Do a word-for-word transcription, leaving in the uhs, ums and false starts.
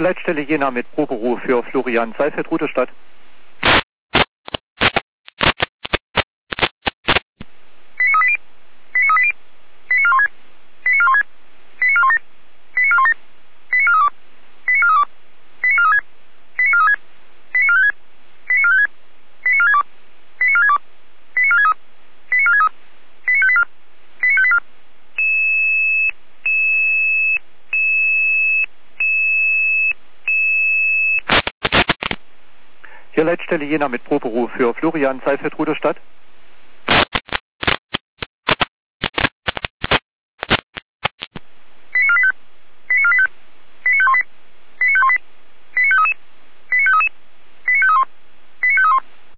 Leitstelle Jena mit Proberuf für Florian Seifert, Rudestadt. Hier Leitstelle Jena mit Proberuf für Florian Seifert, Rudestadt.